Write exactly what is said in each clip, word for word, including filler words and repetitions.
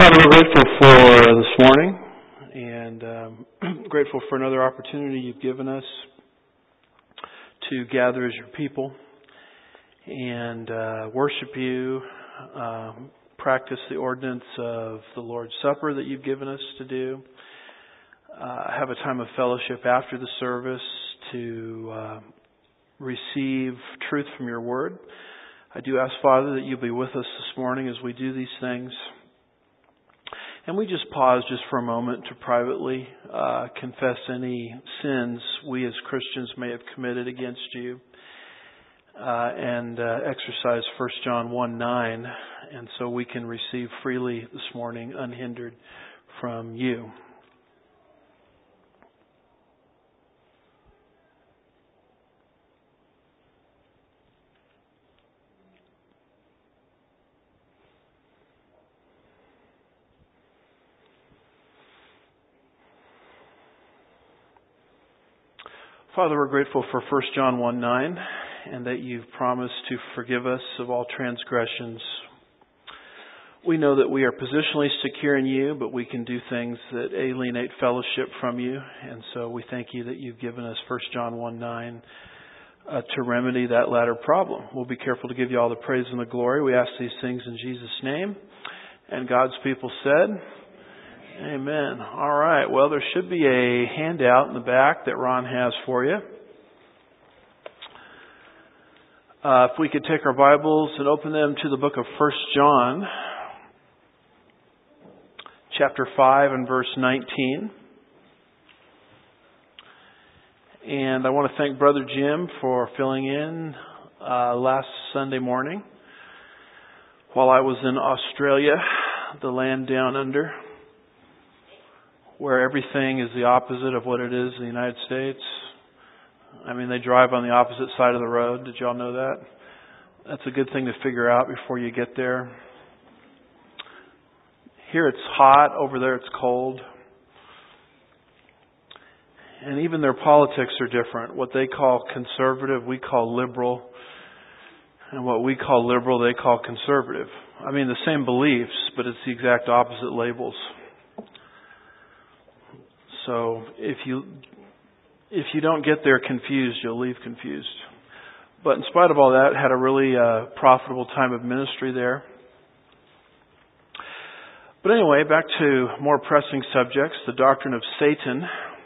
Father, we're grateful for this morning and um, grateful for another opportunity you've given us to gather as your people and uh, worship you, uh, practice the ordinance of the Lord's Supper that you've given us to do, uh, have a time of fellowship after the service to uh, receive truth from your word. I do ask, Father, that you'll be with us this morning as we do these things. And we just pause just for a moment to privately uh, confess any sins we as Christians may have committed against you uh, and uh, exercise First John one nine, and so we can receive freely this morning unhindered from you. Father, we're grateful for First John one nine and that you've promised to forgive us of all transgressions. We know that we are positionally secure in you, but we can do things that alienate fellowship from you. And so we thank you that you've given us First John one nine uh, to remedy that latter problem. We'll be careful to give you all the praise and the glory. We ask these things in Jesus' name. And God's people said, Amen. All right. Well, there should be a handout in the back that Ron has for you. Uh, if we could take our Bibles and open them to the book of First John, chapter five and verse nineteen. And I want to thank Brother Jim for filling in uh, last Sunday morning while I was in Australia, the land down under, where everything is the opposite of what it is in the United States. I mean, they drive on the opposite side of the road. Did y'all know that? That's a good thing to figure out before you get there. Here it's hot, over there it's cold. And even their politics are different. What they call conservative, we call liberal. And what we call liberal, they call conservative. I mean, the same beliefs, but it's the exact opposite labels. So if you if you don't get there confused, you'll leave confused. But in spite of all that, had a really uh, profitable time of ministry there. But anyway, back to more pressing subjects, the doctrine of Satan.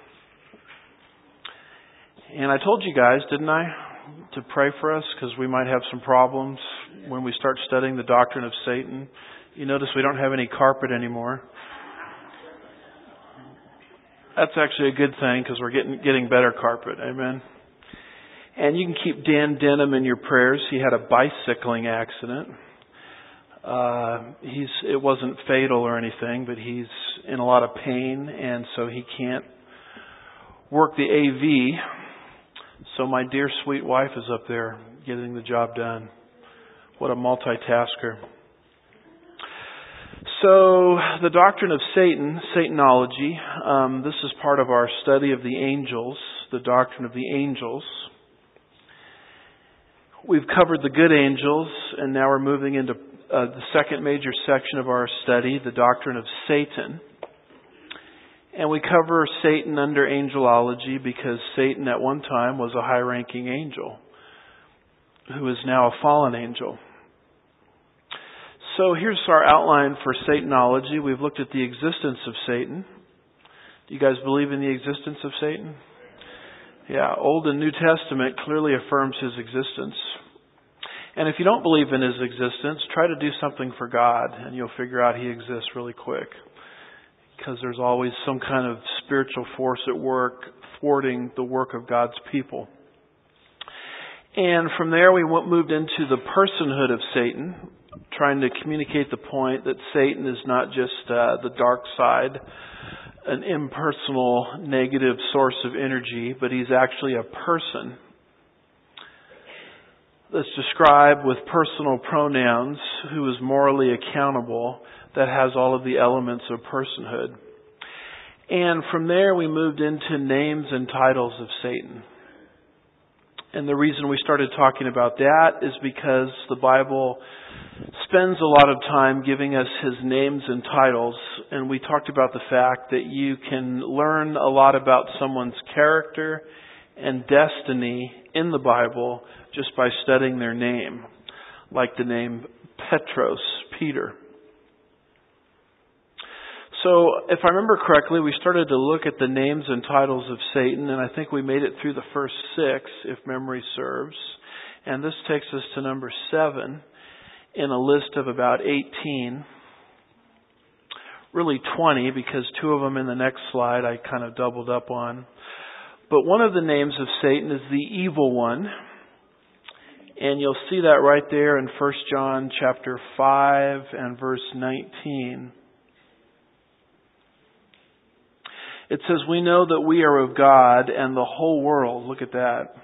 And I told you guys, didn't I, to pray for us because we might have some problems when we start studying the doctrine of Satan. You notice we don't have any carpet anymore. That's actually a good thing because we're getting getting better carpet. Amen. And you can keep Dan Denham in your prayers. He had a bicycling accident. Uh, he's it wasn't fatal or anything, but he's in a lot of pain, and so he can't work the A V. So my dear sweet wife is up there getting the job done. What a multitasker. So, the doctrine of Satan, Satanology, um, this is part of our study of the angels, the doctrine of the angels. We've covered the good angels, and now we're moving into uh, the second major section of our study, the doctrine of Satan. And we cover Satan under angelology because Satan at one time was a high-ranking angel who is now a fallen angel. So here's our outline for Satanology. We've looked at the existence of Satan. Do you guys believe in the existence of Satan? Yeah, Old and New Testament clearly affirms his existence. And if you don't believe in his existence, try to do something for God and you'll figure out he exists really quick. Because there's always some kind of spiritual force at work thwarting the work of God's people. And from there we moved into the personhood of Satan, trying to communicate the point that Satan is not just uh, the dark side, an impersonal, negative source of energy, but he's actually a person that's described with personal pronouns, who is morally accountable, that has all of the elements of personhood. And from there we moved into names and titles of Satan. And the reason we started talking about that is because the Bible spends a lot of time giving us his names and titles, and we talked about the fact that you can learn a lot about someone's character and destiny in the Bible just by studying their name, like the name Petros, Peter. So, if I remember correctly, we started to look at the names and titles of Satan, and I think we made it through the first six, if memory serves. And this takes us to number seven in a list of about eighteen. Really twenty, because two of them in the next slide I kind of doubled up on. But one of the names of Satan is the Evil One. And you'll see that right there in First John chapter five and verse nineteen. It says, "We know that we are of God, and the whole world," look at that,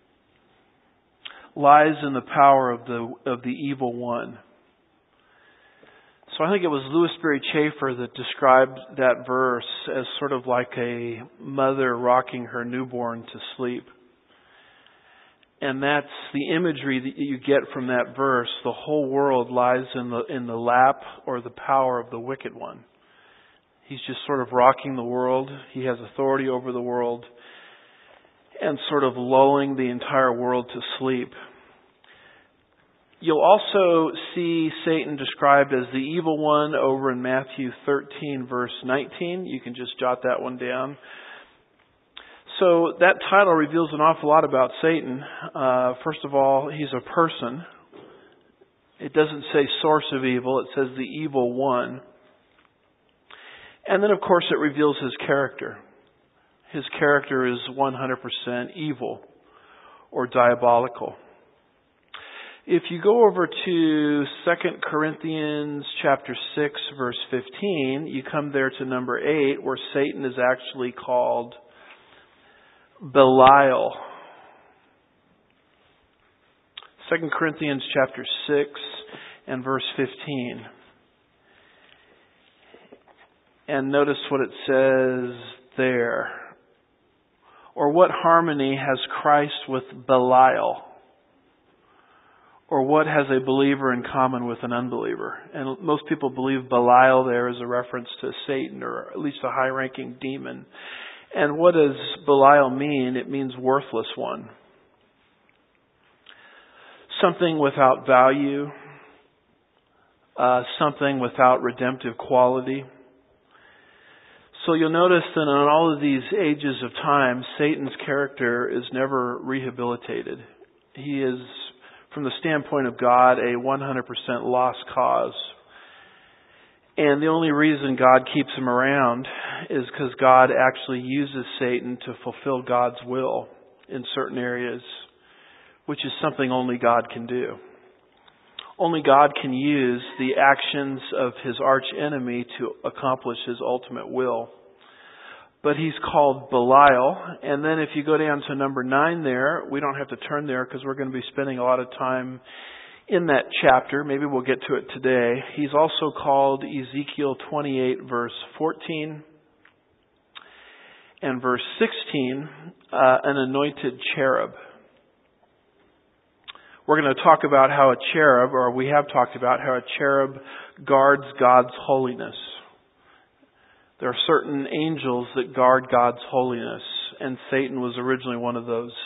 "lies in the power of the of the evil one." So I think it was Louis Berry Chafer that described that verse as sort of like a mother rocking her newborn to sleep. And that's the imagery that you get from that verse. The whole world lies in the in the lap or the power of the wicked one. He's just sort of rocking the world. He has authority over the world and sort of lulling the entire world to sleep. You'll also see Satan described as the evil one over in Matthew thirteen, verse nineteen. You can just jot that one down. So that title reveals an awful lot about Satan. Uh, first of all, he's a person. It doesn't say source of evil. It says the evil one. And then, of course, it reveals his character. His character is one hundred percent evil or diabolical. If you go over to Second Corinthians chapter six, verse fifteen, you come there to number eight, where Satan is actually called Belial. Second Corinthians chapter six and verse fifteen. And notice what it says there. "Or what harmony has Christ with Belial? Or what has a believer in common with an unbeliever?" And most people believe Belial there is a reference to Satan, or at least a high-ranking demon. And what does Belial mean? It means worthless one. Something without value. Uh, something without redemptive quality. So you'll notice that in all of these ages of time, Satan's character is never rehabilitated. He is, from the standpoint of God, a one hundred percent lost cause. And the only reason God keeps him around is because God actually uses Satan to fulfill God's will in certain areas, which is something only God can do. Only God can use the actions of his arch enemy to accomplish his ultimate will. But he's called Belial. And then if you go down to number nine there, we don't have to turn there because we're going to be spending a lot of time in that chapter. Maybe we'll get to it today. He's also called Ezekiel twenty-eight, verse fourteen and verse sixteen, uh, an anointed cherub. We're going to talk about how a cherub, or we have talked about how a cherub guards God's holiness. There are certain angels that guard God's holiness, and Satan was originally one of those.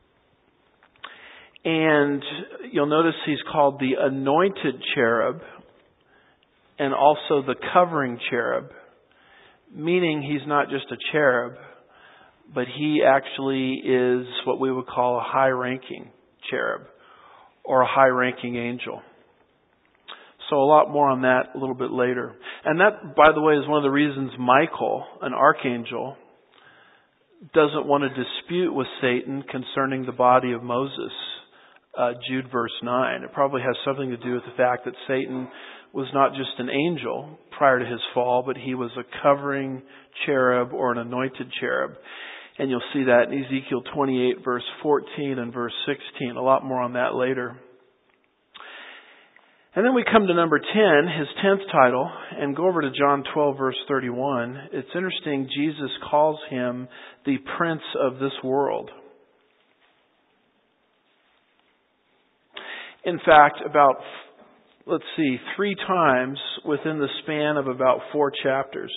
And you'll notice he's called the anointed cherub and also the covering cherub, meaning he's not just a cherub, but he actually is what we would call a high-ranking cherub or a high-ranking angel. So a lot more on that a little bit later. And that, by the way, is one of the reasons Michael, an archangel, doesn't want to dispute with Satan concerning the body of Moses. Uh, Jude verse nine. It probably has something to do with the fact that Satan was not just an angel prior to his fall, but he was a covering cherub or an anointed cherub. And you'll see that in Ezekiel twenty-eight, verse fourteen and verse sixteen. A lot more on that later. And then we come to number ten, his tenth title, and go over to John twelve, verse thirty-one. It's interesting, Jesus calls him the prince of this world. In fact, about let's see, three times within the span of about four chapters,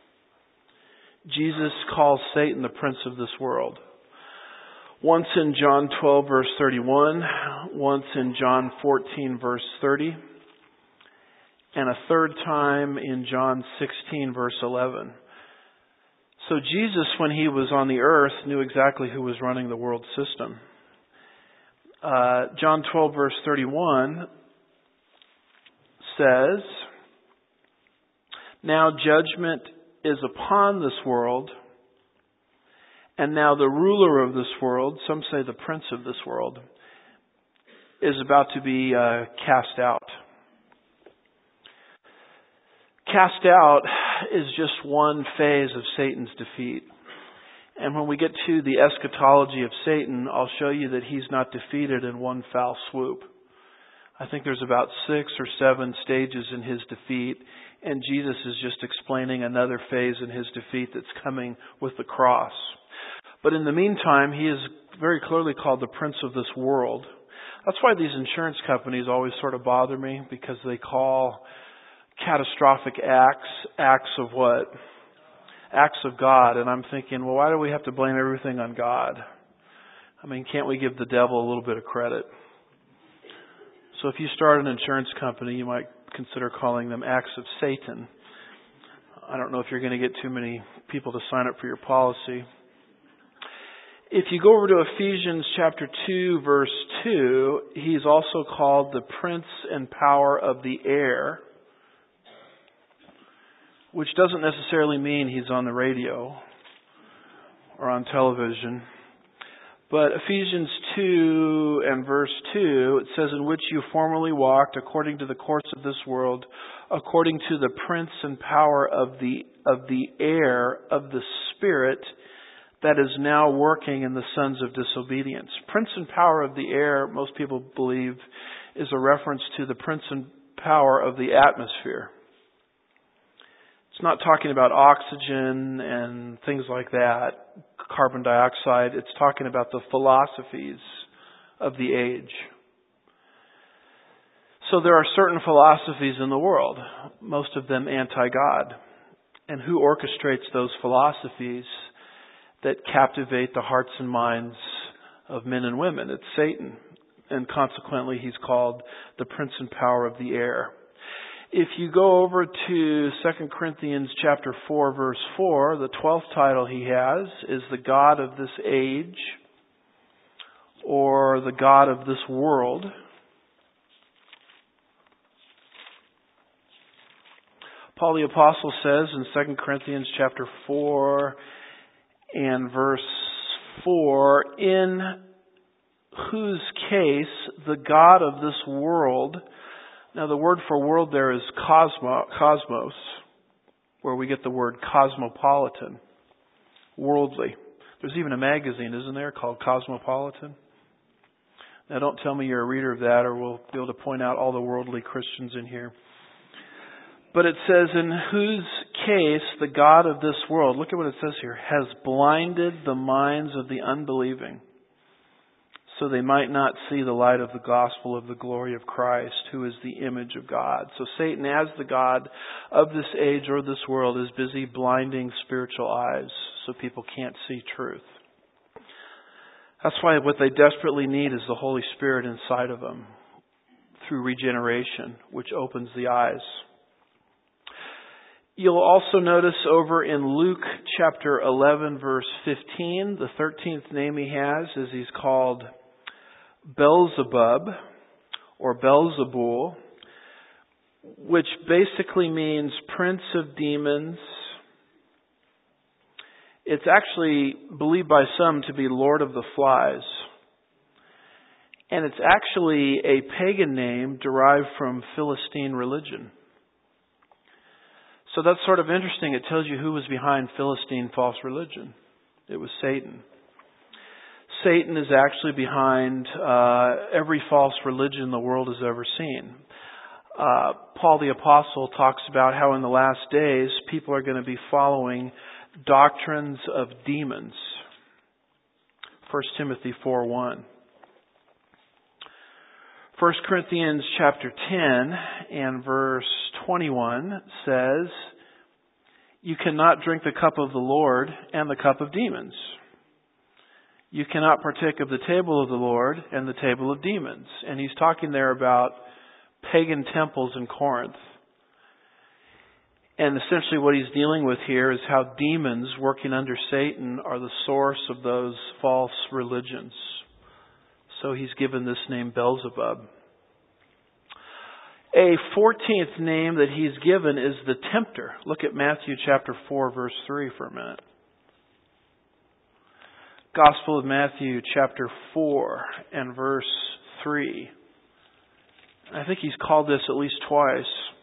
Jesus calls Satan the prince of this world. Once in John twelve, verse thirty-one, once in John fourteen, verse thirty, and a third time in John sixteen, verse eleven. So Jesus, when he was on the earth, knew exactly who was running the world system. Uh, John twelve, verse thirty-one says, "Now judgment is upon this world, and now the ruler of this world," some say the prince of this world, "is about to be uh, cast out." Cast out is just one phase of Satan's defeat. And when we get to the eschatology of Satan, I'll show you that he's not defeated in one foul swoop. I think there's about six or seven stages in his defeat, and Jesus is just explaining another phase in his defeat that's coming with the cross. But in the meantime, he is very clearly called the prince of this world. That's why these insurance companies always sort of bother me, because they call catastrophic acts acts of what? Acts of God. And I'm thinking, well, why do we have to blame everything on God? I mean, can't we give the devil a little bit of credit? So if you start an insurance company, you might consider calling them acts of Satan. I don't know if you're going to get too many people to sign up for your policy. If you go over to Ephesians chapter two, verse two, he's also called the prince and power of the air, which doesn't necessarily mean he's on the radio or on television. But Ephesians two and verse two, it says, "In which you formerly walked according to the course of this world, according to the prince and power of the of the air of the spirit that is now working in the sons of disobedience." Prince and power of the air, most people believe, is a reference to the prince and power of the atmosphere. It's not talking about oxygen and things like that, carbon dioxide. It's talking about the philosophies of the age. So there are certain philosophies in the world, most of them anti-God. And who orchestrates those philosophies that captivate the hearts and minds of men and women? It's Satan. And consequently, he's called the prince and power of the air. If you go over to Second Corinthians chapter four, verse four, the twelfth title he has is the God of this age, or the God of this world. Paul the Apostle says in Second Corinthians chapter four and verse four, "In whose case the God of this world," now the word for world there is cosmo, cosmos, where we get the word cosmopolitan, worldly. There's even a magazine, isn't there, called Cosmopolitan? Now don't tell me you're a reader of that, or we'll be able to point out all the worldly Christians in here. But it says, "In whose case the God of this world," look at what it says here, "has blinded the minds of the unbelieving, so they might not see the light of the gospel of the glory of Christ, who is the image of God." So Satan, as the God of this age or this world, is busy blinding spiritual eyes so people can't see truth. That's why what they desperately need is the Holy Spirit inside of them through regeneration, which opens the eyes. You'll also notice over in Luke chapter eleven, verse fifteen, the thirteenth name he has is he's called Beelzebub or Beelzebul, which basically means prince of demons. It's actually believed by some to be Lord of the Flies. And it's actually a pagan name derived from Philistine religion. So that's sort of interesting. It tells you who was behind Philistine false religion. It was Satan. Satan is actually behind uh, every false religion the world has ever seen. Uh, Paul the Apostle talks about how in the last days people are going to be following doctrines of demons. First Timothy four one. First Corinthians chapter ten and verse twenty-one says, "You cannot drink the cup of the Lord and the cup of demons. You cannot partake of the table of the Lord and the table of demons." And he's talking there about pagan temples in Corinth. And essentially what he's dealing with here is how demons working under Satan are the source of those false religions. So he's given this name Beelzebub. A fourteenth name that he's given is the tempter. Look at Matthew chapter four, verse three for a minute. Gospel of Matthew chapter four and verse three. I think he's called this at least twice.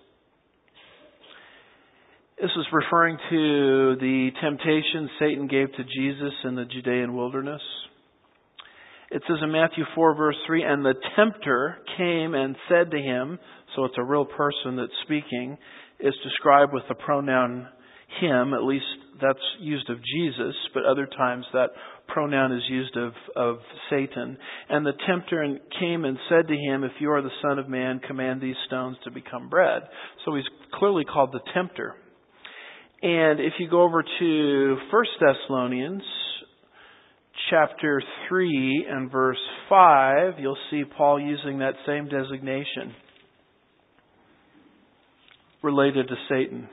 This is referring to the temptation Satan gave to Jesus in the Judean wilderness. It says in Matthew four verse three, "And the tempter came and said to him," so it's a real person that's speaking, is described with the pronoun him, at least that's used of Jesus, but other times that pronoun is used of, of Satan. "And the tempter came and said to him, 'If you are the Son of Man, command these stones to become bread.'" So he's clearly called the tempter. And if you go over to First Thessalonians chapter three and verse five, you'll see Paul using that same designation related to Satan.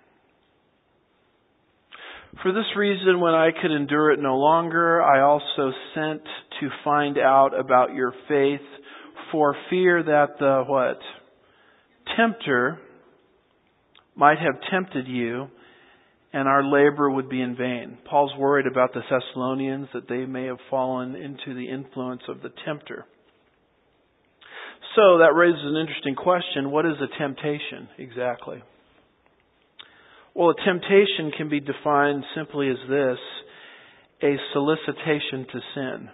"For this reason, when I could endure it no longer, I also sent to find out about your faith, for fear that the," what? "Tempter might have tempted you, and our labor would be in vain." Paul's worried about the Thessalonians, that they may have fallen into the influence of the tempter. So that raises an interesting question. What is a temptation exactly? Well, a temptation can be defined simply as this: a solicitation to sin,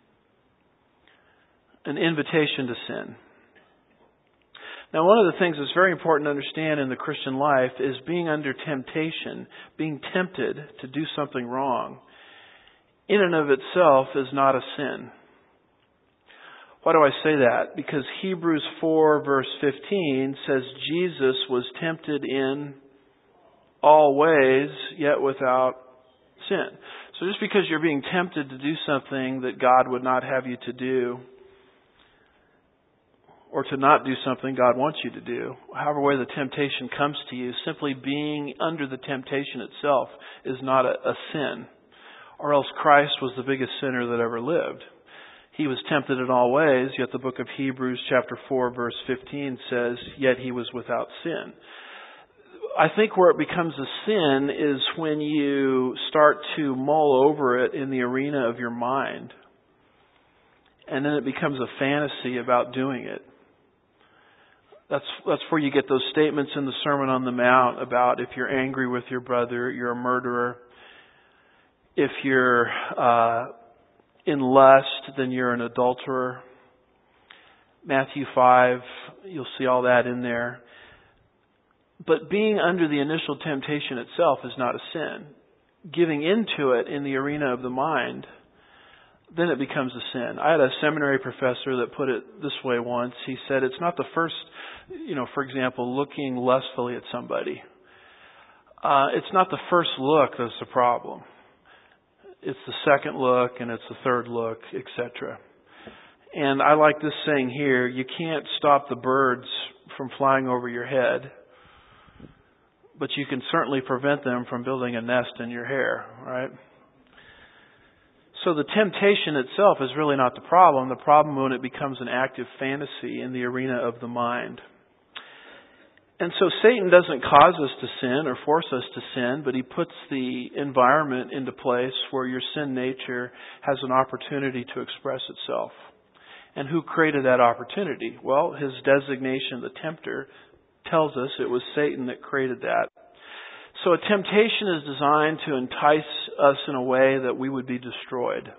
an invitation to sin. Now, one of the things that's very important to understand in the Christian life is being under temptation, being tempted to do something wrong, in and of itself is not a sin. Why do I say that? Because Hebrews four verse fifteen says Jesus was tempted in all ways, yet without sin. So just because you're being tempted to do something that God would not have you to do, or to not do something God wants you to do, however way the temptation comes to you, simply being under the temptation itself is not a, a sin. Or else Christ was the biggest sinner that ever lived. He was tempted in all ways, yet the book of Hebrews chapter four verse fifteen says, "Yet he was without sin." I think where it becomes a sin is when you start to mull over it in the arena of your mind. And then it becomes a fantasy about doing it. That's that's where you get those statements in the Sermon on the Mount about if you're angry with your brother, you're a murderer. If you're uh, in lust, then you're an adulterer. Matthew five, you'll see all that in there. But being under the initial temptation itself is not a sin. Giving into it in the arena of the mind, then it becomes a sin. I had a seminary professor that put it this way once. He said it's not the first, you know, for example, looking lustfully at somebody. Uh, it's not the first look that's the problem. It's the second look and it's the third look, et cetera. And I like this saying here: you can't stop the birds from flying over your head, but you can certainly prevent them from building a nest in your hair, right? So the temptation itself is really not the problem. The problem when it becomes an active fantasy in the arena of the mind. And so Satan doesn't cause us to sin or force us to sin, but he puts the environment into place where your sin nature has an opportunity to express itself. And who created that opportunity? Well, his designation, the tempter, tells us it was Satan that created that. So a temptation is designed to entice us in a way that we would be destroyed.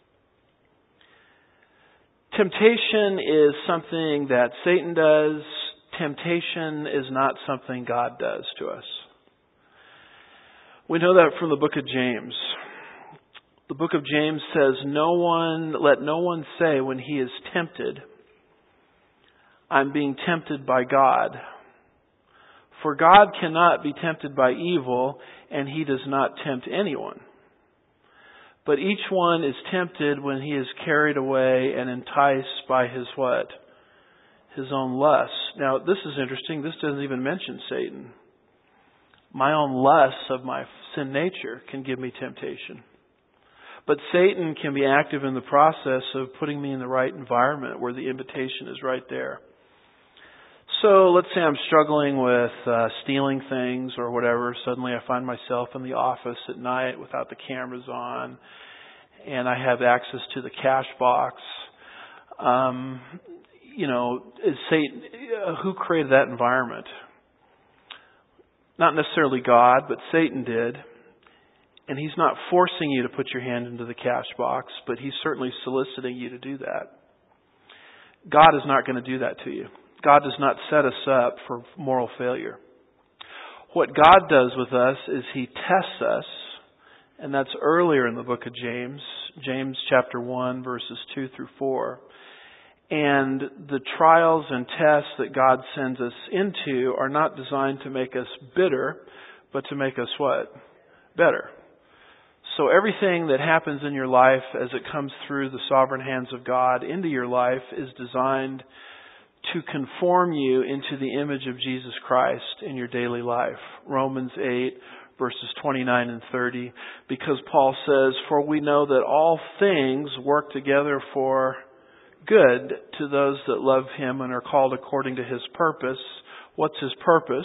Temptation is something that Satan does. Temptation is not something God does to us. We know that from the book of James. The book of James says, "No one, let no one say when he is tempted, I'm being tempted by God. For God cannot be tempted by evil, and He does not tempt anyone. But each one is tempted when he is carried away and enticed by his what? His own lust. Now, this is interesting. This doesn't even mention Satan. My own lusts of my sin nature can give me temptation. But Satan can be active in the process of putting me in the right environment where the invitation is right there. So let's say I'm struggling with uh, stealing things or whatever. Suddenly I find myself in the office at night without the cameras on, and I have access to the cash box. Um, you know, is Satan, uh, who created that environment? Not necessarily God, but Satan did. And he's not forcing you to put your hand into the cash box, but he's certainly soliciting you to do that. God is not going to do that to you. God does not set us up for moral failure. What God does with us is He tests us, and that's earlier in the book of James, James chapter one, verses two through four. And the trials and tests that God sends us into are not designed to make us bitter, but to make us what? Better. So everything that happens in your life as it comes through the sovereign hands of God into your life is designed to conform you into the image of Jesus Christ in your daily life. Romans eight, verses twenty-nine and thirty. Because Paul says, "For we know that all things work together for good to those that love Him and are called according to His purpose." What's His purpose?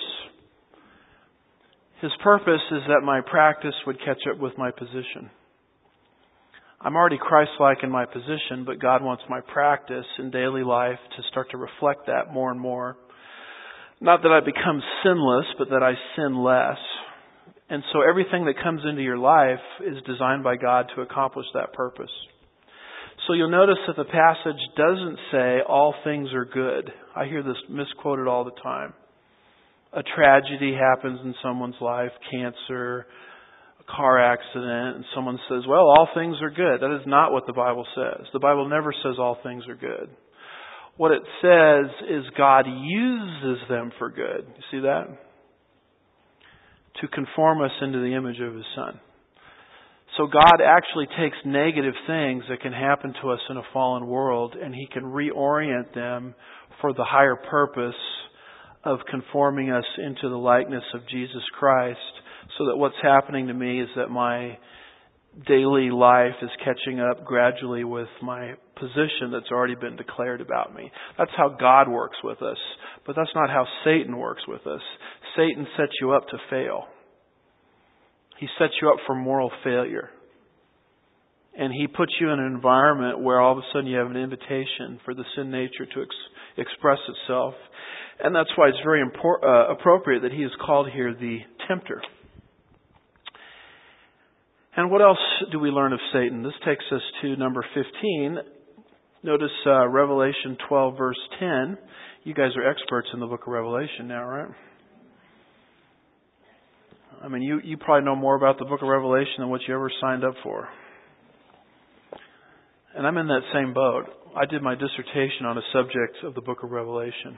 His purpose is that my practice would catch up with my position. I'm already Christ-like in my position, but God wants my practice in daily life to start to reflect that more and more. Not that I become sinless, but that I sin less. And so everything that comes into your life is designed by God to accomplish that purpose. So you'll notice that the passage doesn't say all things are good. I hear this misquoted all the time. A tragedy happens in someone's life, cancer, a car accident, and someone says, well, all things are good. That is not what the Bible says. The Bible never says all things are good. What it says is God uses them for good. You see that? To conform us into the image of His Son. So God actually takes negative things that can happen to us in a fallen world, and He can reorient them for the higher purpose of conforming us into the likeness of Jesus Christ, so that what's happening to me is that my daily life is catching up gradually with my position that's already been declared about me. That's how God works with us. But that's not how Satan works with us. Satan sets you up to fail. He sets you up for moral failure. And he puts you in an environment where all of a sudden you have an invitation for the sin nature to ex- express itself. And that's why it's very impor- uh, appropriate that he is called here the tempter. And what else do we learn of Satan? This takes us to number fifteen. Notice uh, Revelation twelve, verse ten. You guys are experts in the book of Revelation now, right? I mean, you, you probably know more about the book of Revelation than what you ever signed up for. And I'm in that same boat. I did my dissertation on a subject of the book of Revelation.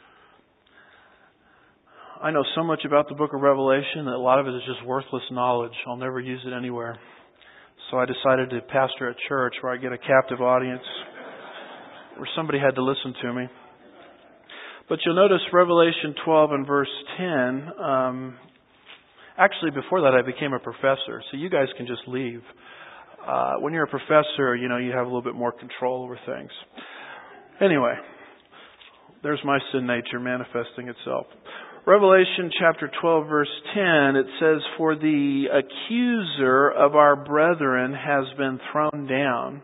I know so much about the book of Revelation that a lot of it is just worthless knowledge. I'll never use it anywhere. So I decided to pastor a church where I get a captive audience, where somebody had to listen to me. But you'll notice Revelation twelve and verse ten. Um, actually, before that, I became a professor. So you guys can just leave. Uh, when you're a professor, you know, you have a little bit more control over things. Anyway, there's my sin nature manifesting itself. Revelation chapter twelve, verse ten, it says, "For the accuser of our brethren has been thrown down,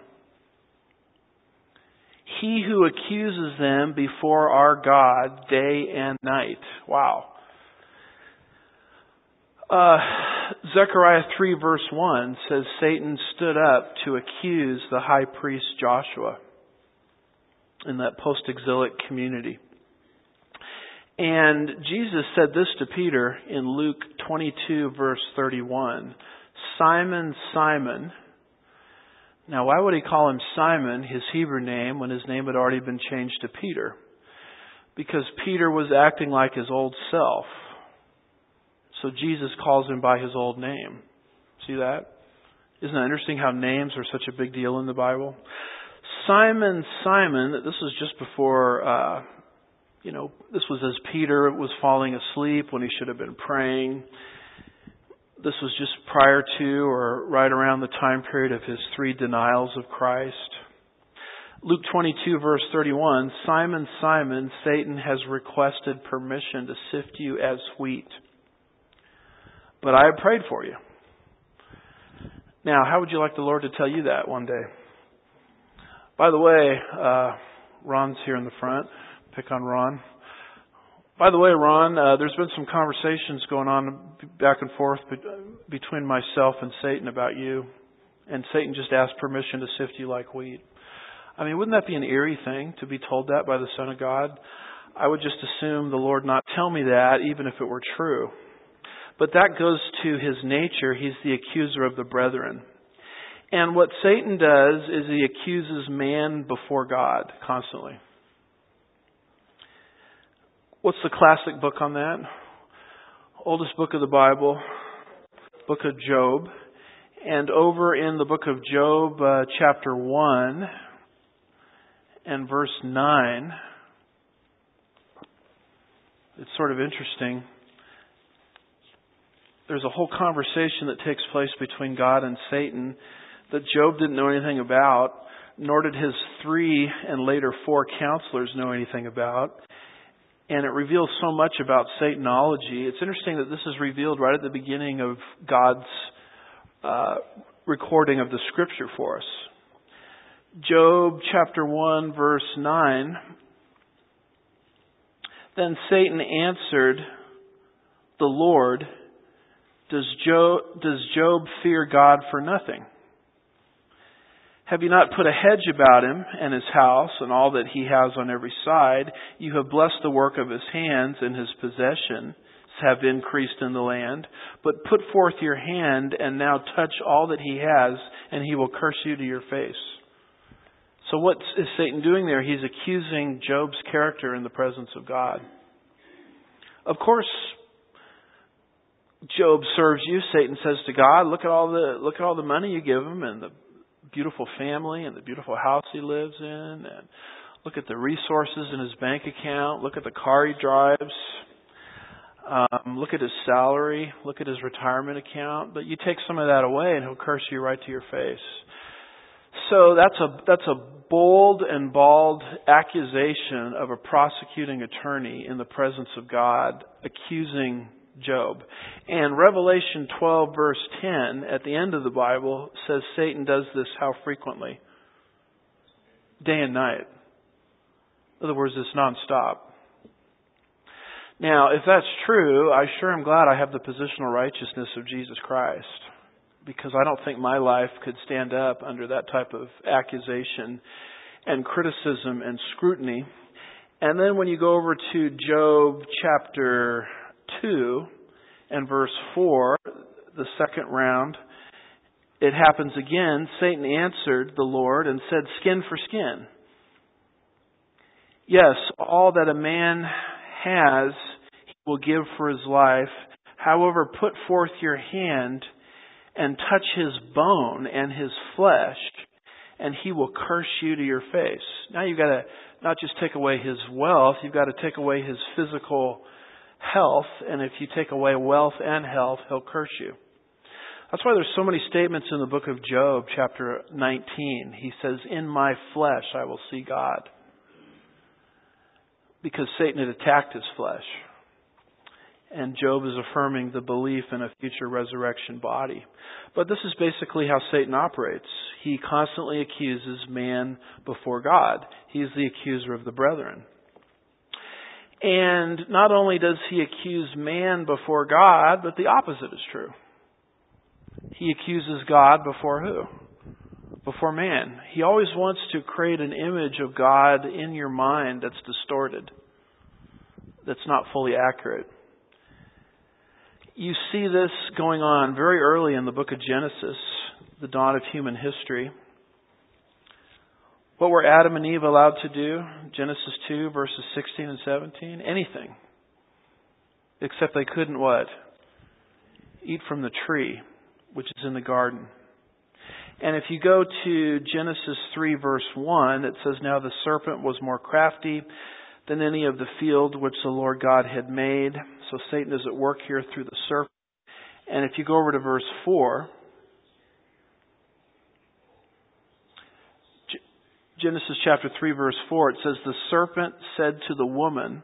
he who accuses them before our God day and night." Wow. Uh, Zechariah three, verse one says, Satan stood up to accuse the high priest Joshua in that post-exilic community. And Jesus said this to Peter in Luke twenty-two, verse thirty-one. "Simon, Simon." Now, why would he call him Simon, his Hebrew name, when his name had already been changed to Peter? because Peter was acting like his old self. So Jesus calls him by his old name. See that? Isn't that interesting how names are such a big deal in the Bible? Simon, Simon, this was just before, uh, you know, this was as Peter was falling asleep when he should have been praying. This was just prior to or right around the time period of his three denials of Christ. Luke twenty-two verse thirty-one, Simon, Simon, Satan has requested permission to sift you as wheat. But I have prayed for you. Now, how would you like the Lord to tell you that one day? By the way, uh, Ron's here in the front. Pick on Ron. By the way, Ron, uh, there's been some conversations going on back and forth be- between myself and Satan about you. And Satan just asked permission to sift you like wheat. I mean, wouldn't that be an eerie thing to be told that by the Son of God? I would just assume the Lord not tell me that, even if it were true. But that goes to his nature. He's the accuser of the brethren. And what Satan does is he accuses man before God constantly. What's the classic book on that? Oldest book of the Bible, book of Job. And over in the book of Job, uh, chapter one and verse nine, it's sort of interesting. There's a whole conversation that takes place between God and Satan that Job didn't know anything about, nor did his three and later four counselors know anything about. And it reveals so much about Satanology. It's interesting that this is revealed right at the beginning of God's uh, recording of the Scripture for us. Job chapter one verse nine, then Satan answered the Lord, Does Job, does Job fear God for nothing? Have you not put a hedge about him and his house and all that he has on every side? You have blessed the work of his hands, and his possessions have increased in the land. But put forth your hand and now touch all that he has, and he will curse you to your face. So what is Satan doing there? He's accusing Job's character in the presence of God. Of course, Job serves you. Satan says to God, look at all the look at all the money you give him, and the beautiful family, and the beautiful house he lives in, and look at the resources in his bank account. Look at the car he drives. Um, look at his salary. Look at his retirement account. But you take some of that away, and he'll curse you right to your face. So that's a that's a bold and bald accusation of a prosecuting attorney in the presence of God, accusing Job. And Revelation twelve verse ten at the end of the Bible says Satan does this how frequently? Day and night. In other words, it's nonstop. Now, if that's true, I sure am glad I have the positional righteousness of Jesus Christ, because I don't think my life could stand up under that type of accusation and criticism and scrutiny. And then when you go over to Job chapter two and verse four, the second round, it happens again. Satan answered the Lord and said, skin for skin. Yes, all that a man has, he will give for his life. However, put forth your hand and touch his bone and his flesh, and he will curse you to your face. Now you've got to not just take away his wealth, you've got to take away his physical health, and if you take away wealth and health, he'll curse you. That's why there's so many statements in the book of Job, chapter nineteen. He says, in my flesh I will see God. Because Satan had attacked his flesh. And Job is affirming the belief in a future resurrection body. But this is basically how Satan operates. He constantly accuses man before God. He's the accuser of the brethren. And not only does he accuse man before God, but the opposite is true. He accuses God before who? Before man. He always wants to create an image of God in your mind that's distorted, that's not fully accurate. You see this going on very early in the book of Genesis, the dawn of human history, What were Adam and Eve allowed to do? Genesis two, verses sixteen and seventeen. Anything. Except they couldn't what? Eat from the tree, which is in the garden. And if you go to Genesis three, verse one, it says, "Now the serpent was more crafty than any of the field which the Lord God had made." So Satan is at work here through the serpent. And if you go over to verse four, Genesis chapter three, verse four, it says, "The serpent said to the woman,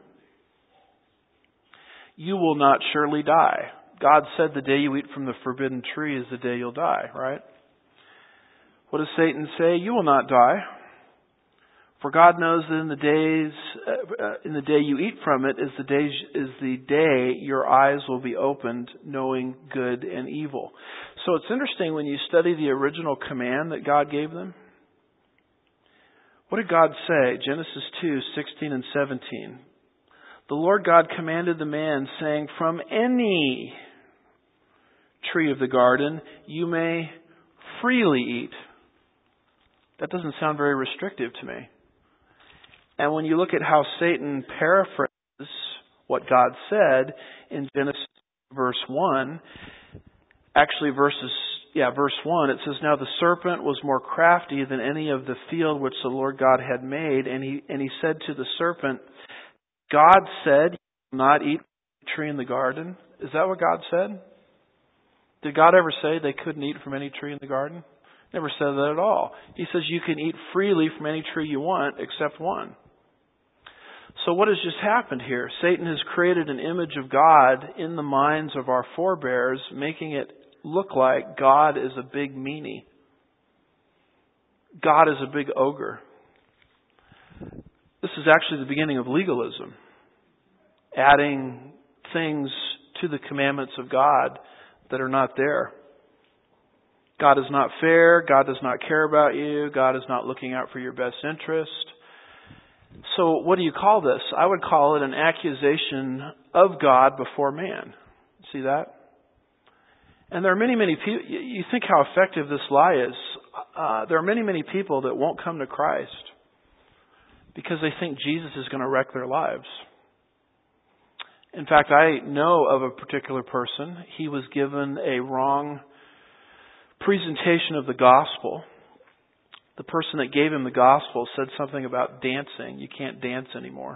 'You will not surely die.'" God said the day you eat from the forbidden tree is the day you'll die, right? What does Satan say? "You will not die. For God knows that in the days, uh, in the day you eat from it is the day is the day your eyes will be opened, knowing good and evil." So it's interesting when you study the original command that God gave them. What did God say? Genesis two, sixteen and seventeen. "The Lord God commanded the man, saying, 'From any tree of the garden you may freely eat.'" That doesn't sound very restrictive to me. And when you look at how Satan paraphrases what God said in Genesis verse one, actually verses, yeah, verse one, it says, "Now the serpent was more crafty than any of the field which the Lord God had made. And he, and he said to the serpent, 'God said, you will not eat from the tree in the garden.'" Is that what God said? Did God ever say they couldn't eat from any tree in the garden? Never said that at all. He says you can eat freely from any tree you want except one. So what has just happened here? Satan has created an image of God in the minds of our forebears, making it look like God is a big meanie. God is a big ogre. This is actually the beginning of legalism. Adding things to the commandments of God that are not there. God is not fair. God does not care about you. God is not looking out for your best interest. So what do you call this? I would call it an accusation of God before man. See that? And there are many, many people, you think how effective this lie is. Uh, there are many, many people that won't come to Christ because they think Jesus is going to wreck their lives. In fact, I know of a particular person. He was given a wrong presentation of the gospel. The person that gave him the gospel said something about dancing. You can't dance anymore.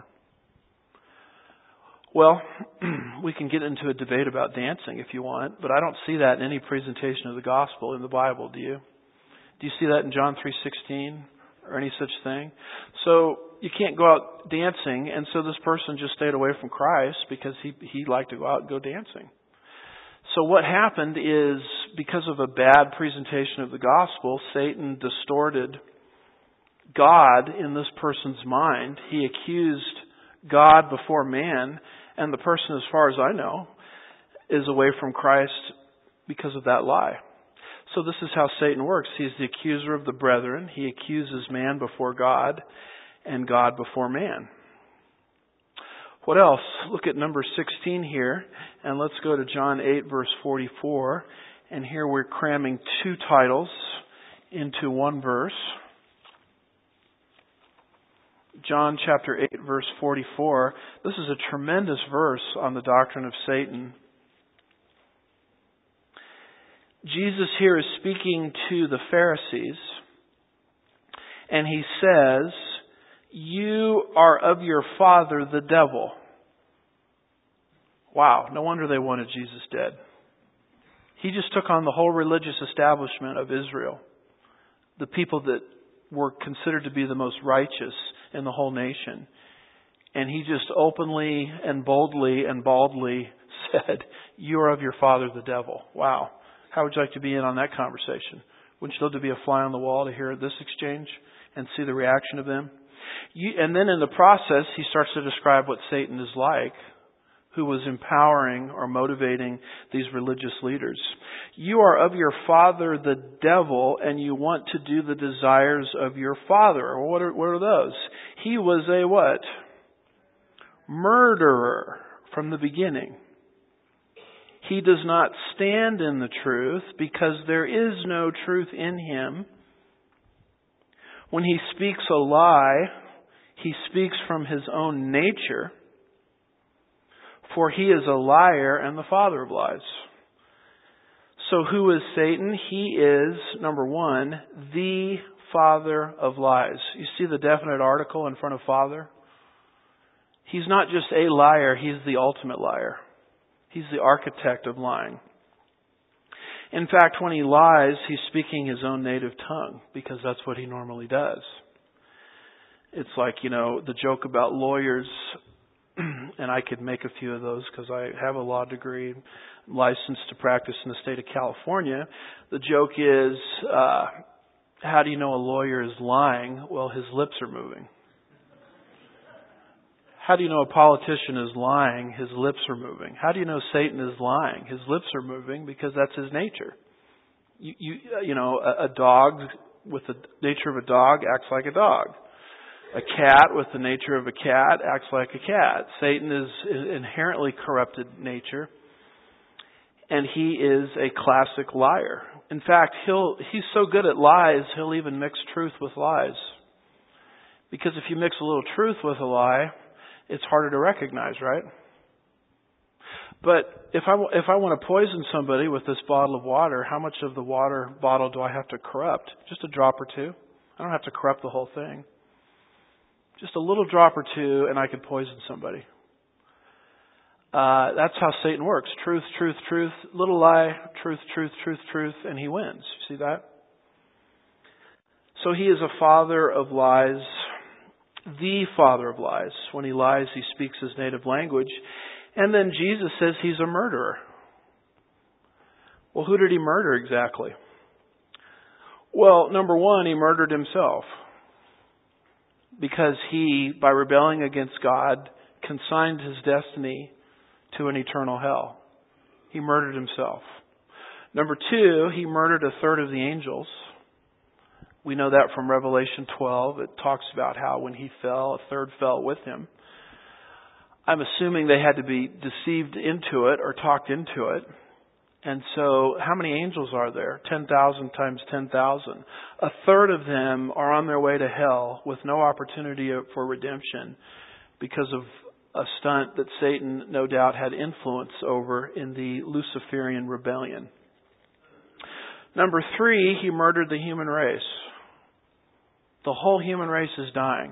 Well, we can get into a debate about dancing if you want, but I don't see that in any presentation of the gospel in the Bible, do you? Do you see that in John three sixteen or any such thing? So you can't go out dancing, and so this person just stayed away from Christ because he he liked to go out and go dancing. So what happened is, because of a bad presentation of the gospel, Satan distorted God in this person's mind. He accused God before man, and the person, as far as I know, is away from Christ because of that lie. So this is how Satan works. He's the accuser of the brethren. He accuses man before God and God before man. What else? Look at number sixteen here, and let's go to John eight, verse forty-four. And here we're cramming two titles into one verse. John chapter eight, verse forty-four. This is a tremendous verse on the doctrine of Satan. Jesus here is speaking to the Pharisees, and he says, "You are of your father, the devil." Wow, no wonder they wanted Jesus dead. He just took on the whole religious establishment of Israel, the people that were considered to be the most righteous in the whole nation. And he just openly and boldly and baldly said, "You are of your father, the devil." Wow. How would you like to be in on that conversation? Wouldn't you love to be a fly on the wall to hear this exchange and see the reaction of them? You, and then in the process, he starts to describe what Satan is like, who was empowering or motivating these religious leaders. "You are of your father, the devil, and you want to do the desires of your father." Well, what are, what are those? He was a what? Murderer from the beginning. He does not stand in the truth because there is no truth in him. When he speaks a lie, he speaks from his own nature, for he is a liar and the father of lies. So who is Satan? He is, number one, the father of lies. You see the definite article in front of father? He's not just a liar, he's the ultimate liar. He's the architect of lying. In fact, when he lies, he's speaking his own native tongue, because that's what he normally does. It's like, you know, the joke about lawyers, and I could make a few of those because I have a law degree, I'm licensed to practice in the state of California. The joke is, uh, how do you know a lawyer is lying? Well, his lips are moving. How do you know a politician is lying? His lips are moving. How do you know Satan is lying? His lips are moving, because that's his nature. You, you, you know, a, a dog with the nature of a dog acts like a dog. A cat with the nature of a cat acts like a cat. Satan is, is inherently corrupted nature, and he is a classic liar. In fact, he'll he's so good at lies, he'll even mix truth with lies. Because if you mix a little truth with a lie, it's harder to recognize, right? But if I, if I want to poison somebody with this bottle of water, how much of the water bottle do I have to corrupt? Just a drop or two? I don't have to corrupt the whole thing. Just a little drop or two, and I could poison somebody. Uh, that's how Satan works. Truth, truth, truth, little lie, truth, truth, truth, truth, and he wins. You see that? So he is a father of lies, the father of lies. When he lies, he speaks his native language. And then Jesus says he's a murderer. Well, who did he murder exactly? Well, number one, he murdered himself. Because he, by rebelling against God, consigned his destiny to an eternal hell. He murdered himself. Number two, he murdered a third of the angels. We know that from Revelation twelve. It talks about how when he fell, a third fell with him. I'm assuming they had to be deceived into it or talked into it. And so, how many angels are there? ten thousand times ten thousand. A third of them are on their way to hell with no opportunity for redemption because of a stunt that Satan, no doubt, had influence over in the Luciferian rebellion. Number three, he murdered the human race. The whole human race is dying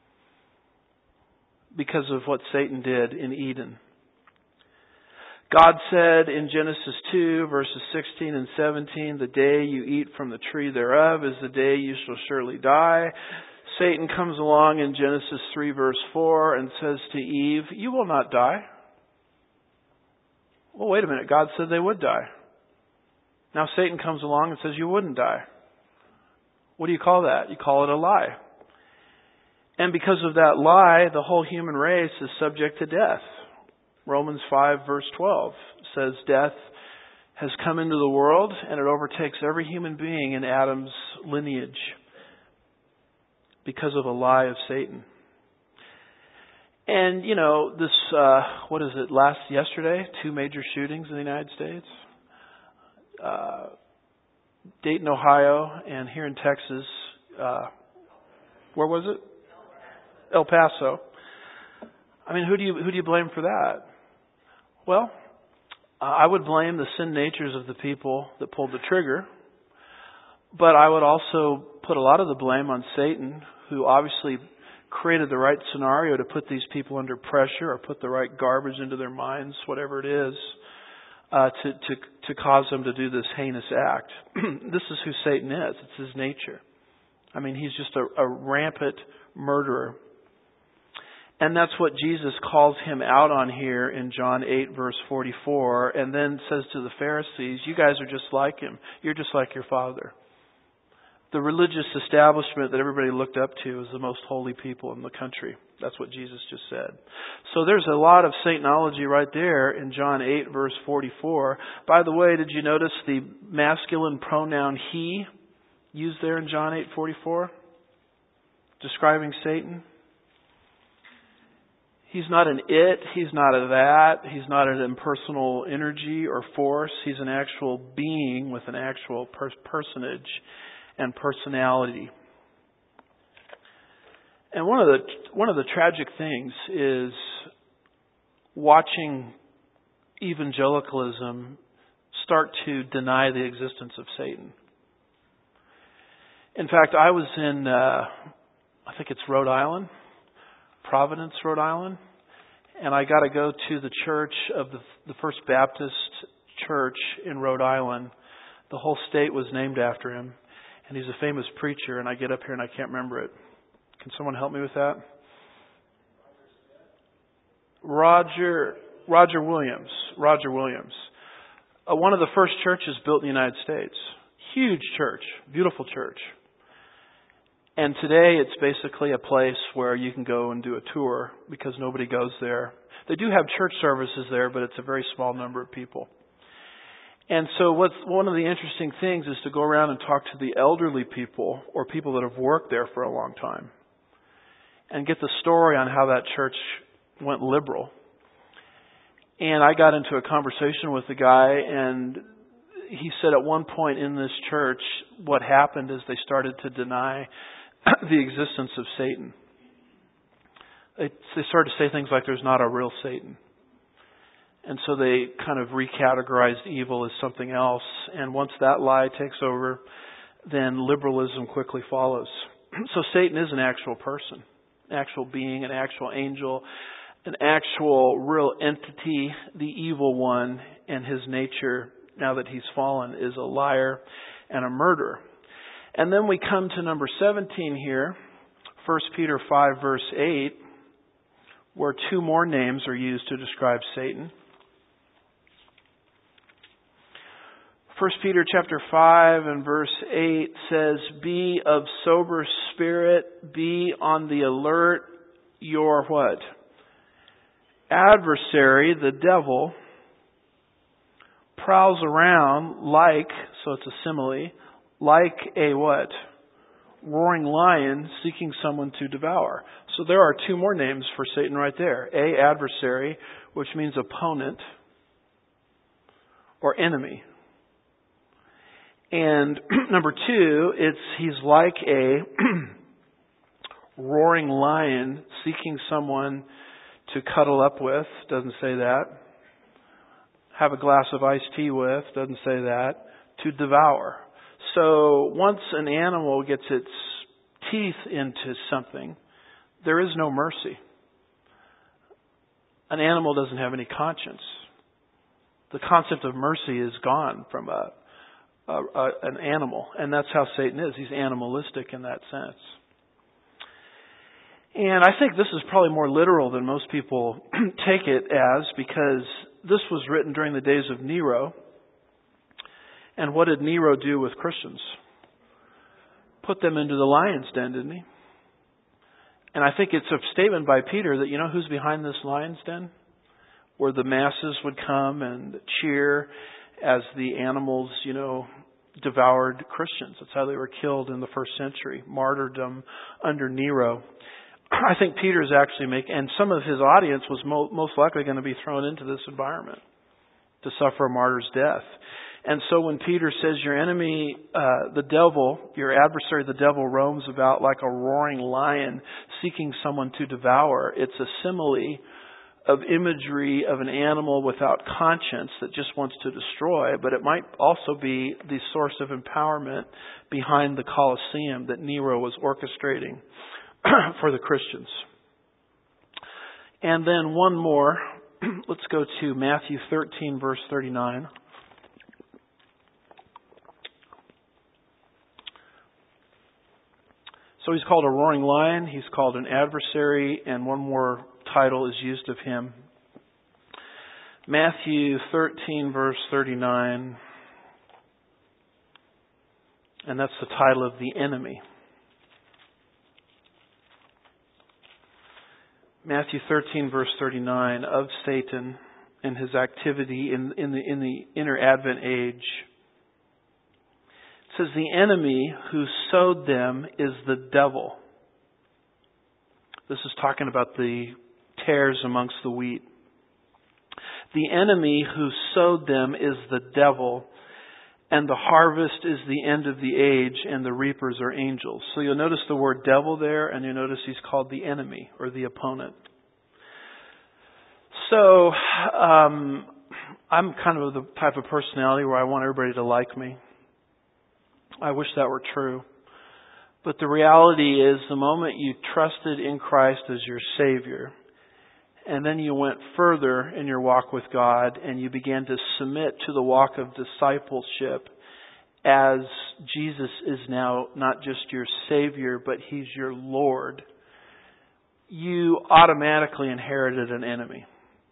because of what Satan did in Eden. God said in Genesis two, verses sixteen and seventeen, the day you eat from the tree thereof is the day you shall surely die. Satan comes along in Genesis three, verse four, and says to Eve, you will not die. Well, wait a minute. God said they would die. Now Satan comes along and says you wouldn't die. What do you call that? You call it a lie. And because of that lie, the whole human race is subject to death. Romans five, verse twelve says death has come into the world and it overtakes every human being in Adam's lineage because of a lie of Satan. And, you know, this, uh, what is it, last yesterday, two major shootings in the United States. Uh, Dayton, Ohio, and here in Texas, uh, where was it? El Paso. I mean, who do you who do you blame for that? Well, uh, I would blame the sin natures of the people that pulled the trigger, but I would also put a lot of the blame on Satan, who obviously created the right scenario to put these people under pressure or put the right garbage into their minds, whatever it is, uh, to, to, to cause them to do this heinous act. This is who Satan is. It's his nature. I mean, he's just a, a rampant murderer. And that's what Jesus calls him out on here in John eight, verse forty-four, and then says to the Pharisees, you guys are just like him. You're just like your father. The religious establishment that everybody looked up to is the most holy people in the country. That's what Jesus just said. So there's a lot of Satanology right there in John eight, verse forty-four. By the way, did you notice the masculine pronoun he used there in John eight, forty-four? Describing Satan? He's not an it, he's not a that, he's not an impersonal energy or force. He's an actual being with an actual per- personage and personality. And one of the one of the tragic things is watching evangelicalism start to deny the existence of Satan. In fact, I was in, uh, I think it's Rhode Island, Providence, Rhode Island, and I got to go to the church of the, the First Baptist Church in Rhode Island. The whole state was named after him, and he's a famous preacher, and I get up here and I can't remember it. Can someone help me with that? Roger Roger Williams. Roger Williams. Uh, one of the first churches built in the United States. Huge church. Beautiful church. And today it's basically a place where you can go and do a tour because nobody goes there. They do have church services there, but it's a very small number of people. And so what's one of the interesting things is to go around and talk to the elderly people or people that have worked there for a long time and get the story on how that church went liberal. And I got into a conversation with the guy, and he said at one point in this church, what happened is they started to deny the existence of Satan. They, they started to say things like there's not a real Satan. And so they kind of recategorized evil as something else. And once that lie takes over, then liberalism quickly follows. So Satan is an actual person, an actual being, an actual angel, an actual real entity. The evil one and his nature, now that he's fallen, is a liar and a murderer. And then we come to number seventeen here, First Peter five verse eight, where two more names are used to describe Satan. First Peter chapter five and verse eight says, "Be of sober spirit, be on the alert, your" what? "Adversary, the devil, prowls around like," so it's a simile, "like a" what? "Roaring lion seeking someone to devour." So there are two more names for Satan right there. A, adversary, which means opponent or enemy. And number two, it's he's like a roaring lion seeking someone to cuddle up with. Doesn't say that. Have a glass of iced tea with. Doesn't say that. To devour. So once an animal gets its teeth into something, there is no mercy. An animal doesn't have any conscience. The concept of mercy is gone from a, a, a an animal. And that's how Satan is. He's animalistic in that sense. And I think this is probably more literal than most people take it as, because this was written during the days of Nero. And what did Nero do with Christians? Put them into the lion's den, didn't he? And I think it's a statement by Peter that, you know who's behind this lion's den? Where the masses would come and cheer as the animals, you know, devoured Christians. That's how they were killed in the first century. Martyrdom under Nero. I think Peter's actually making, and some of his audience was mo- most likely going to be thrown into this environment to suffer a martyr's death. And so when Peter says your enemy, uh, the devil, your adversary, the devil, roams about like a roaring lion seeking someone to devour, it's a simile of imagery of an animal without conscience that just wants to destroy, but it might also be the source of empowerment behind the Colosseum that Nero was orchestrating for the Christians. And then one more. Let's go to Matthew thirteen, verse thirty-nine. So he's called a roaring lion, he's called an adversary, and one more title is used of him. Matthew thirteen, verse thirty-nine. And that's the title of the enemy. Matthew thirteen, verse thirty-nine, of Satan and his activity in, in, the, in the inner Advent age. It says, the enemy who sowed them is the devil. This is talking about the tares amongst the wheat. The enemy who sowed them is the devil. and the harvest is the end of the age, and the reapers are angels. So you'll notice the word devil there, and you'll notice he's called the enemy or the opponent. So um, I'm kind of the type of personality where I want everybody to like me. I wish that were true. But the reality is, the moment you trusted in Christ as your Savior, and then you went further in your walk with God, and you began to submit to the walk of discipleship as Jesus is now not just your Savior, but He's your Lord, you automatically inherited an enemy.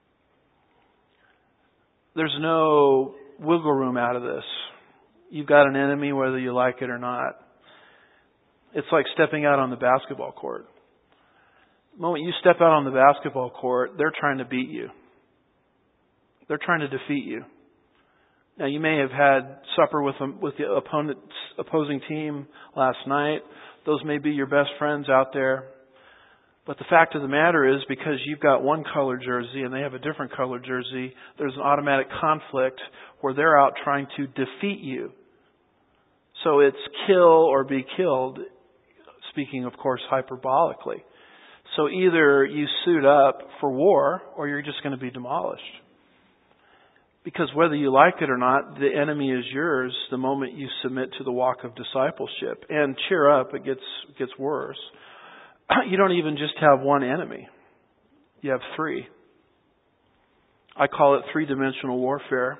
There's no wiggle room out of this. You've got an enemy whether you like it or not. It's like stepping out on the basketball court. The moment you step out on the basketball court, they're trying to beat you. They're trying to defeat you. Now, you may have had supper with them, with the opponent's opposing team last night. Those may be your best friends out there. But the fact of the matter is, because you've got one color jersey and they have a different color jersey, there's an automatic conflict where they're out trying to defeat you. So it's kill or be killed, speaking, of course, hyperbolically. So either you suit up for war or you're just going to be demolished. Because whether you like it or not, the enemy is yours the moment you submit to the walk of discipleship. And cheer up, it gets gets worse. You don't even just have one enemy. You have three. I call it three-dimensional warfare.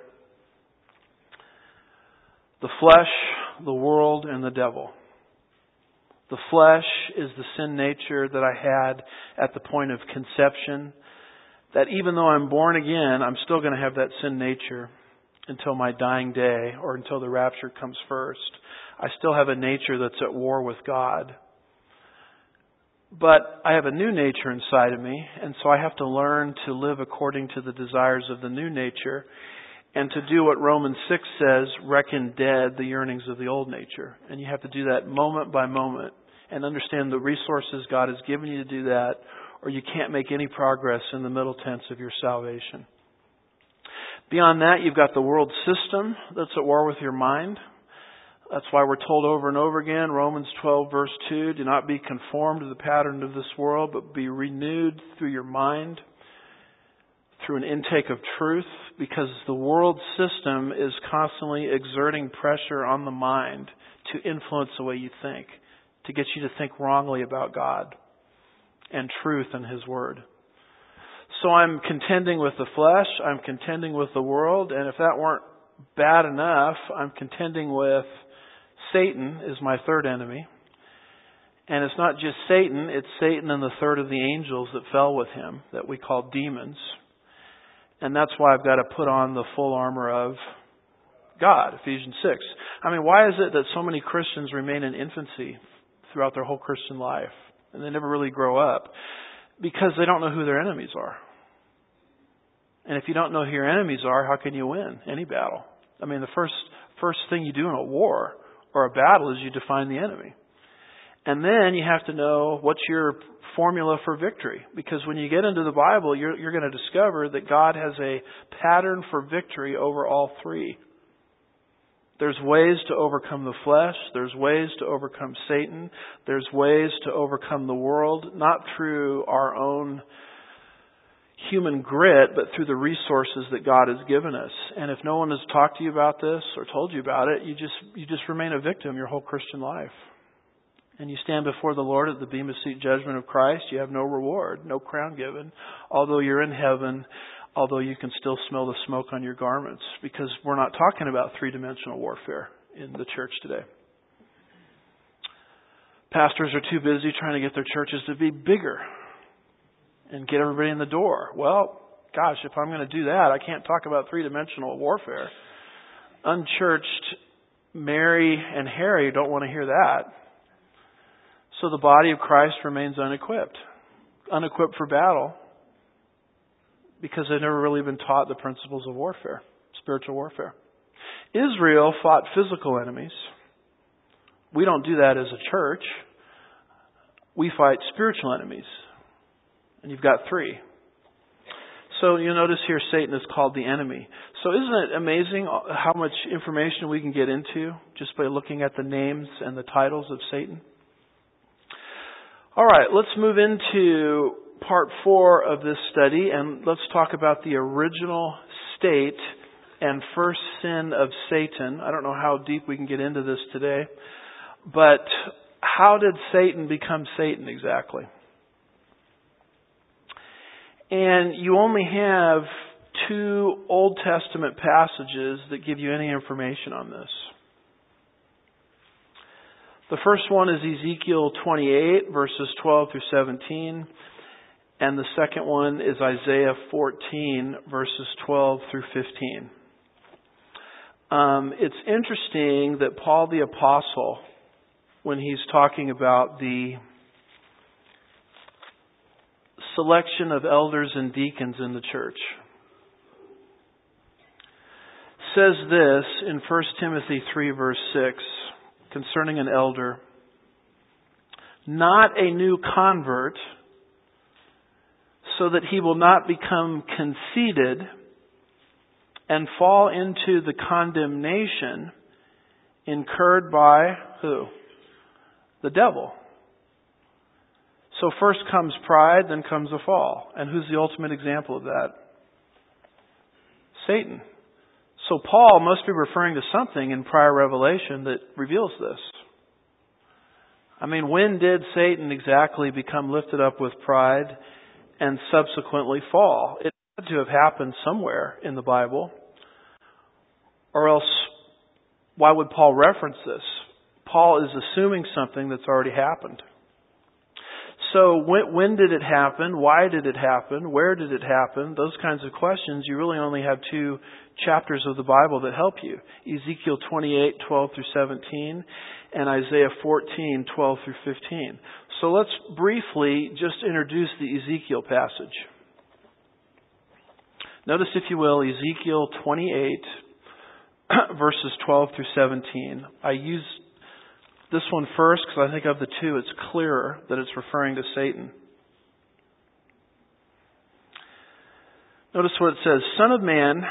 The flesh, the world, and the devil. The flesh is the sin nature that I had at the point of conception. That even though I'm born again, I'm still going to have that sin nature until my dying day or until the rapture comes first. I still have a nature that's at war with God. But I have a new nature inside of me, and so I have to learn to live according to the desires of the new nature and to do what Romans six says, reckon dead the yearnings of the old nature. And you have to do that moment by moment and understand the resources God has given you to do that, or you can't make any progress in the middle tense of your salvation. Beyond that, you've got the world system that's at war with your mind. That's why we're told over and over again, Romans twelve verse two, do not be conformed to the pattern of this world, but be renewed through your mind, through an intake of truth, because the world system is constantly exerting pressure on the mind to influence the way you think, to get you to think wrongly about God and truth and His Word. So I'm contending with the flesh, I'm contending with the world, and if that weren't bad enough, I'm contending with Satan is my third enemy. And it's not just Satan, it's Satan and the third of the angels that fell with him, that we call demons. And that's why I've got to put on the full armor of God, Ephesians six. I mean, why is it that so many Christians remain in infancy throughout their whole Christian life? And they never really grow up. Because they don't know who their enemies are. And if you don't know who your enemies are, how can you win any battle? I mean, the first first thing you do in a war or a battle is you define the enemy. And then you have to know what's your formula for victory. Because when you get into the Bible, you're, you're going to discover that God has a pattern for victory over all three. There's ways to overcome the flesh. There's ways to overcome Satan. There's ways to overcome the world, not through our own human grit, but through the resources that God has given us. And if no one has talked to you about this or told you about it, you just you just remain a victim your whole Christian life. And you stand before the Lord at the Bema Seat judgment of Christ. You have no reward, no crown given, although you're in heaven, although you can still smell the smoke on your garments, because we're not talking about three-dimensional warfare in the church today. Pastors are too busy trying to get their churches to be bigger and get everybody in the door. Well, gosh, if I'm going to do that, I can't talk about three-dimensional warfare. Unchurched Mary and Harry don't want to hear that. So the body of Christ remains unequipped. Unequipped for battle because they've never really been taught the principles of warfare, spiritual warfare. Israel fought physical enemies. We don't do that as a church. We fight spiritual enemies. And you've got three. So you'll notice here Satan is called the enemy. So isn't it amazing how much information we can get into just by looking at the names and the titles of Satan? All right, let's move into part four of this study, and let's talk about the original state and first sin of Satan. I don't know how deep we can get into this today, but how did Satan become Satan exactly? And you only have two Old Testament passages that give you any information on this. The first one is Ezekiel twenty-eight, verses twelve through seventeen. And the second one is Isaiah fourteen, verses twelve through fifteen. Um, it's interesting that Paul the Apostle, when he's talking about the selection of elders and deacons in the church, says this in First Timothy three, verse six, concerning an elder: not a new convert, so that he will not become conceited and fall into the condemnation incurred by who? The devil. So first comes pride, then comes a fall. And who's the ultimate example of that? Satan. So Paul must be referring to something in prior revelation that reveals this. I mean, when did Satan exactly become lifted up with pride and subsequently fall? It had to have happened somewhere in the Bible. Or else, why would Paul reference this? Paul is assuming something that's already happened. So when, when did it happen? Why did it happen? Where did it happen? Those kinds of questions, you really only have two chapters of the Bible that help you. Ezekiel twenty-eight, twelve through seventeen, and Isaiah fourteen, twelve through fifteen. So let's briefly just introduce the Ezekiel passage. Notice, if you will, Ezekiel twenty-eight, verses twelve through seventeen. I use this one first because I think of the two, it's clearer that it's referring to Satan. Notice what it says: Son of man,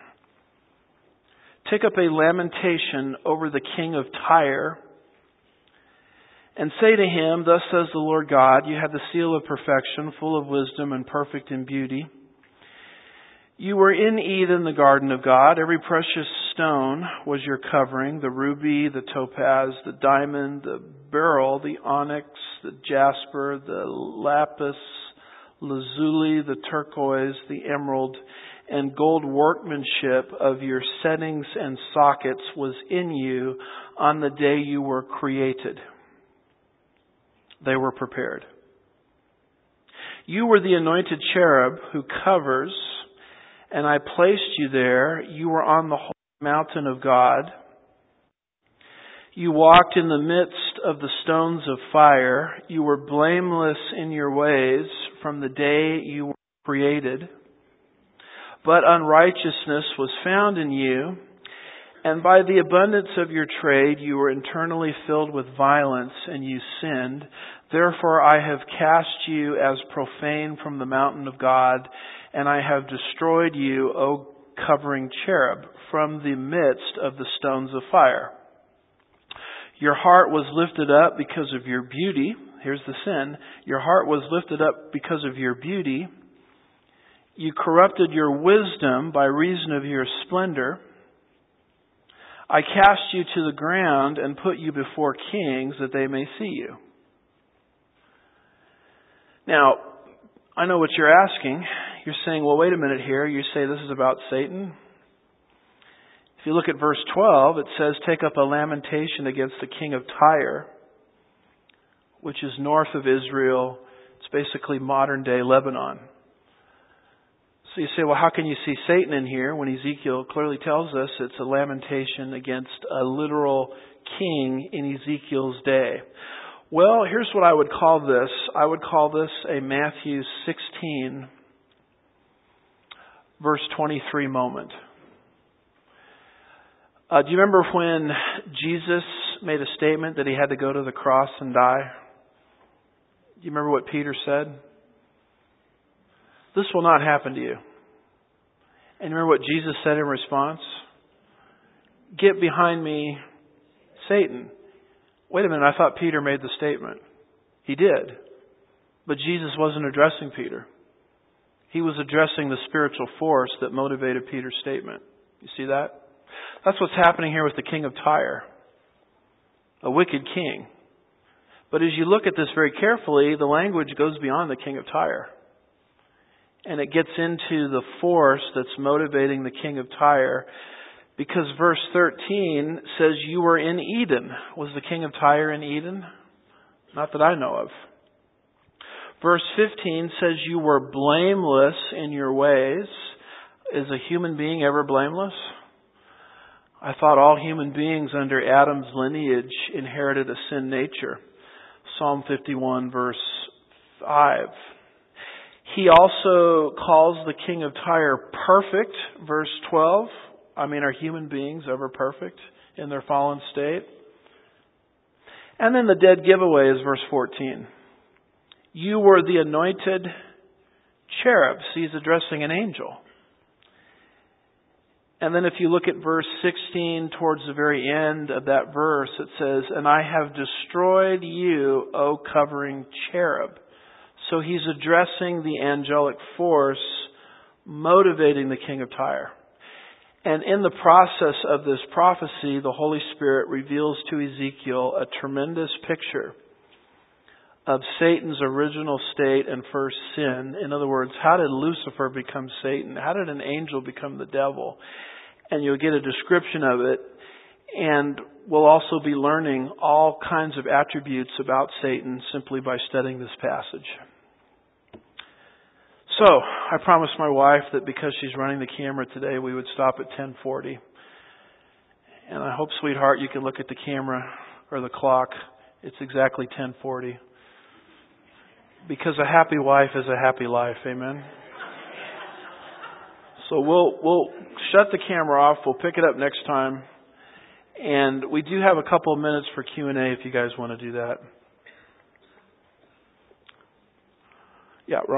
take up a lamentation over the king of Tyre, and say to him, Thus says the Lord God, you have the seal of perfection, full of wisdom and perfect in beauty. You were in Eden, the garden of God. Every precious stone was your covering: the ruby, the topaz, the diamond, the beryl, the onyx, the jasper, the lapis lazuli, the turquoise, the emerald, and gold workmanship of your settings and sockets was in you on the day you were created. They were prepared. You were the anointed cherub who covers, and I placed you there. You were on the holy mountain of God. You walked in the midst of the stones of fire. You were blameless in your ways from the day you were created. But unrighteousness was found in you, and by the abundance of your trade you were internally filled with violence, and you sinned. Therefore I have cast you as profane from the mountain of God, and I have destroyed you, O covering cherub, from the midst of the stones of fire. Your heart was lifted up because of your beauty. Here's the sin. Your heart was lifted up because of your beauty. You corrupted your wisdom by reason of your splendor. I cast you to the ground and put you before kings that they may see you. Now, I know what you're asking. You're saying, well, wait a minute here. You say this is about Satan? If you look at verse twelve, it says, take up a lamentation against the king of Tyre, which is north of Israel. It's basically modern day Lebanon. So you say, well, how can you see Satan in here when Ezekiel clearly tells us it's a lamentation against a literal king in Ezekiel's day? Well, here's what I would call this. I would call this a Matthew sixteen, verse twenty-three moment. Uh, do you remember when Jesus made a statement that he had to go to the cross and die? Do you remember what Peter said? This will not happen to you. And remember what Jesus said in response? Get behind me, Satan. Wait a minute, I thought Peter made the statement. He did. But Jesus wasn't addressing Peter. He was addressing the spiritual force that motivated Peter's statement. You see that? That's what's happening here with the king of Tyre. A wicked king. But as you look at this very carefully, the language goes beyond the king of Tyre. And it gets into the force that's motivating the king of Tyre. Because verse thirteen says you were in Eden. Was the king of Tyre in Eden? Not that I know of. Verse fifteen says you were blameless in your ways. Is a human being ever blameless? I thought all human beings under Adam's lineage inherited a sin nature. Psalm fifty-one verse five. He also calls the king of Tyre perfect. Verse twelve. I mean, are human beings ever perfect in their fallen state? And then the dead giveaway is verse fourteen. You were the anointed cherub. See, he's addressing an angel. And then if you look at verse sixteen, towards the very end of that verse, it says, and I have destroyed you, O covering cherub. So he's addressing the angelic force motivating the king of Tyre. And in the process of this prophecy, the Holy Spirit reveals to Ezekiel a tremendous picture of Satan's original state and first sin. In other words, how did Lucifer become Satan? How did an angel become the devil? And you'll get a description of it. And we'll also be learning all kinds of attributes about Satan simply by studying this passage. So, I promised my wife that because she's running the camera today, we would stop at ten forty. And I hope, sweetheart, you can look at the camera or the clock. It's exactly ten forty. Because a happy wife is a happy life. Amen? So we'll we'll shut the camera off. We'll pick it up next time. And we do have a couple of minutes for Q and A if you guys want to do that. Yeah, Ron.